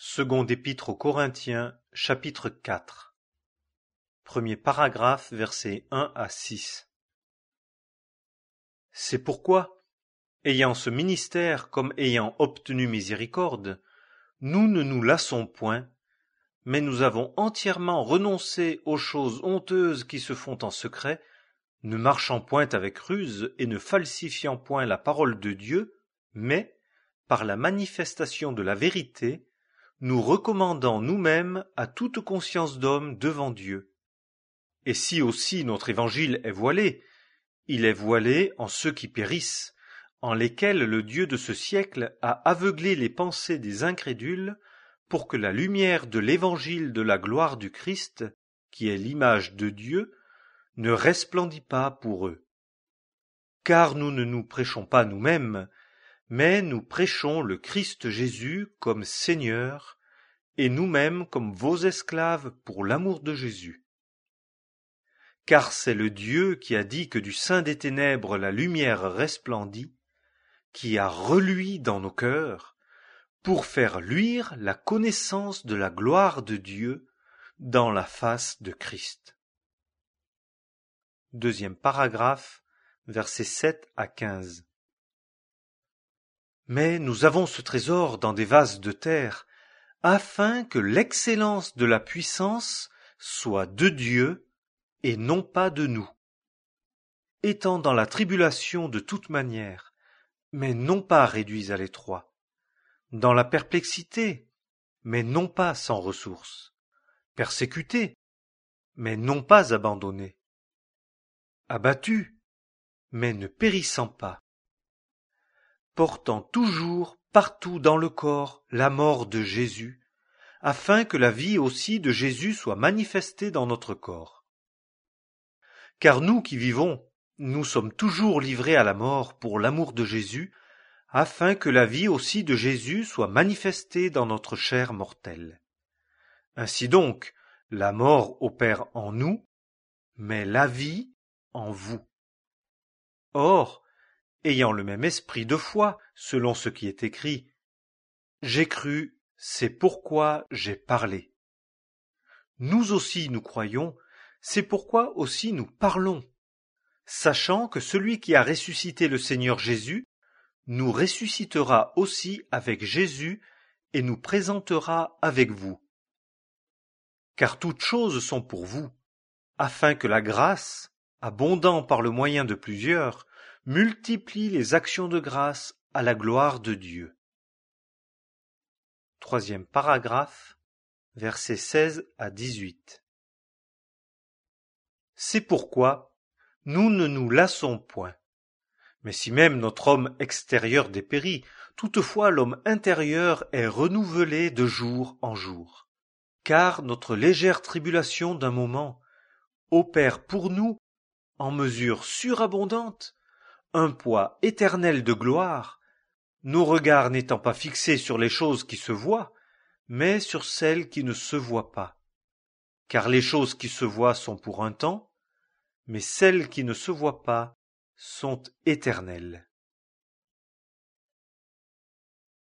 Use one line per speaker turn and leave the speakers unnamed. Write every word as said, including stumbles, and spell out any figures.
Seconde épître aux Corinthiens, chapitre quatre. Premier paragraphe, versets un à six. C'est pourquoi, ayant ce ministère comme ayant obtenu miséricorde, nous ne nous lassons point, mais nous avons entièrement renoncé aux choses honteuses qui se font en secret, ne marchant point avec ruse et ne falsifiant point la parole de Dieu, mais, par la manifestation de la vérité, nous recommandant nous-mêmes à toute conscience d'homme devant Dieu. Et si aussi notre évangile est voilé, il est voilé en ceux qui périssent, en lesquels le Dieu de ce siècle a aveuglé les pensées des incrédules, pour que la lumière de l'évangile de la gloire du Christ, qui est l'image de Dieu, ne resplendit pas pour eux. Car nous ne nous prêchons pas nous-mêmes, mais nous prêchons le Christ Jésus comme Seigneur, et nous-mêmes comme vos esclaves pour l'amour de Jésus. Car c'est le Dieu qui a dit que du sein des ténèbres la lumière resplendit, qui a reluit dans nos cœurs, pour faire luire la connaissance de la gloire de Dieu dans la face de Christ. Deuxième paragraphe, versets sept à quinze. Mais nous avons ce trésor dans des vases de terre, afin que l'excellence de la puissance soit de Dieu et non pas de nous. Étant dans la tribulation de toute manière, mais non pas réduits à l'étroit, dans la perplexité, mais non pas sans ressources, persécutés, mais non pas abandonnés, abattus, mais ne périssant pas, portant toujours partout dans le corps la mort de Jésus, afin que la vie aussi de Jésus soit manifestée dans notre corps. Car nous qui vivons, nous sommes toujours livrés à la mort pour l'amour de Jésus, afin que la vie aussi de Jésus soit manifestée dans notre chair mortelle. Ainsi donc, la mort opère en nous, mais la vie en vous. Or, ayant le même esprit de foi, selon ce qui est écrit, « J'ai cru, c'est pourquoi j'ai parlé. » Nous aussi nous croyons, c'est pourquoi aussi nous parlons, sachant que celui qui a ressuscité le Seigneur Jésus nous ressuscitera aussi avec Jésus et nous présentera avec vous. Car toutes choses sont pour vous, afin que la grâce, abondant par le moyen de plusieurs, multiplie les actions de grâce à la gloire de Dieu. Troisième paragraphe, versets seize à dix-huit. C'est pourquoi nous ne nous lassons point. Mais si même notre homme extérieur dépérit, toutefois l'homme intérieur est renouvelé de jour en jour. Car notre légère tribulation d'un moment opère pour nous, en mesure surabondante, un poids éternel de gloire, nos regards n'étant pas fixés sur les choses qui se voient, mais sur celles qui ne se voient pas. Car les choses qui se voient sont pour un temps, mais celles qui ne se voient pas sont éternelles.